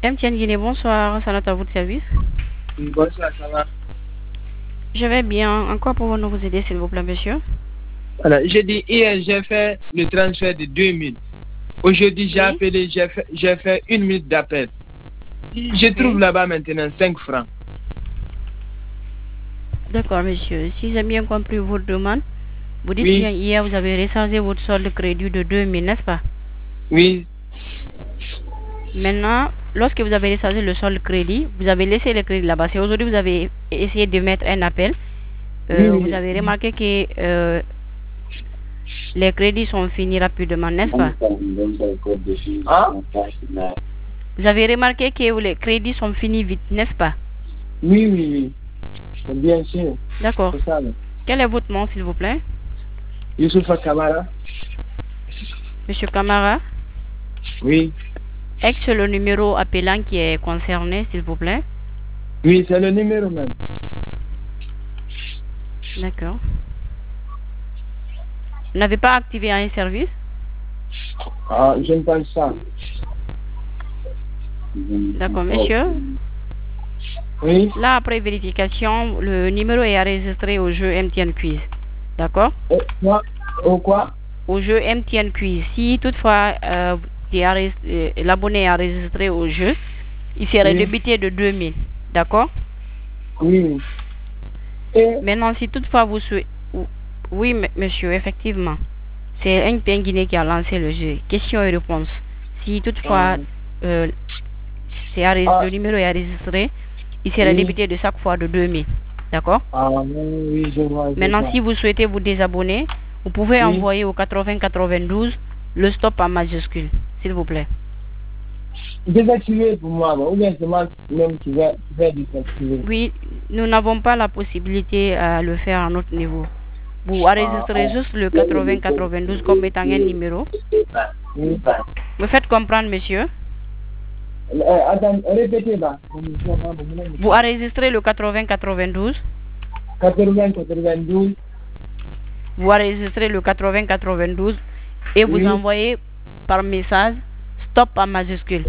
MTN Guinée, bonsoir. Ça à vous de service. Bonsoir, ça va? Je vais bien. En quoi pouvons-nous vous aider, s'il vous plaît, monsieur? Voilà, j'ai dit hier, j'ai fait le transfert de 2000. Aujourd'hui, j'ai appelé, j'ai fait 1 minute d'appel. Je trouve là-bas maintenant 5 francs. D'accord, monsieur. Si j'ai bien compris votre demande, vous dites bien hier, vous avez rechargé votre solde de crédit de 2000, n'est-ce pas? Oui. Maintenant, lorsque vous avez rechargé le solde de crédit, vous avez laissé le crédit là-bas. C'est aujourd'hui vous avez essayé de mettre un appel. Vous avez remarqué que les crédits sont finis rapidement, n'est-ce pas? Vous avez remarqué que les crédits sont finis vite, n'est-ce pas? Oui. Bien sûr. D'accord. Quel est votre nom, s'il vous plaît? Youssoufa Kamara. Monsieur Kamara? Oui. Est-ce le numéro appelant qui est concerné, s'il vous plaît? Oui, c'est le numéro même. D'accord. Vous n'avez pas activé un service? Ah, je ne pense pas. D'accord, monsieur. Oui. Là, après vérification, le numéro est enregistré au jeu MTN Quiz. D'accord? Au quoi? Au jeu MTN Quiz. Si toutefois l'abonné est enregistré au jeu, il serait débité de 2000. D'accord? Oui. Maintenant, si toutefois vous souhaitez... Oui, monsieur, effectivement. C'est un Guinée qui a lancé le jeu. Question et réponse. Si toutefois le numéro est enregistré, il sera débité de chaque fois de 2000. D'accord? Oui, je vois. Maintenant, si vous souhaitez vous désabonner, vous pouvez envoyer au 8092 le stop en majuscule, s'il vous plaît. Désactiver pour moi, ou bien c'est moi même qui vais désactiver. Oui, nous n'avons pas la possibilité à le faire à notre niveau. Vous enregistrez juste le 8092 comme étant un numéro. Me faites comprendre, monsieur? Attends, répétez là. Vous enregistrez le 8092. 8092. Vous enregistrez le 8092 et vous envoyez par message stop en majuscule.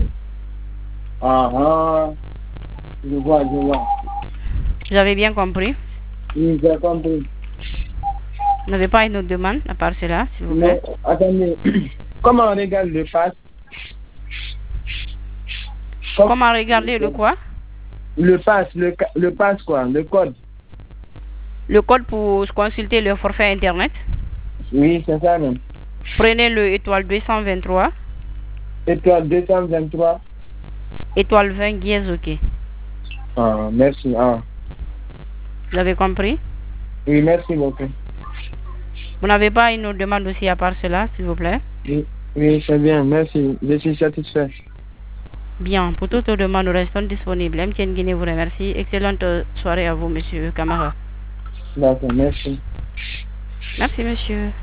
Je vois. Vous avez bien compris? Oui, j'ai compris. Vous n'avez pas une autre demande à part cela, s'il vous plaît? Non, attendez. Comment on regarde le pass? Comment regarder le quoi? Le pass, le pass quoi, le code. Le code pour consulter le forfait internet? Oui, c'est ça même. Prenez le étoile 223. Étoile 223. Étoile 20 dièse OK. Merci. Vous avez compris? Oui, merci beaucoup. Vous n'avez pas une autre demande aussi à part cela, s'il vous plaît? Oui, c'est bien, merci. Je suis satisfait. Bien, pour toute demande, nous restons disponibles. MTN Guinée vous remercie. Excellente soirée à vous, monsieur Kamara. D'accord, merci. Merci, monsieur.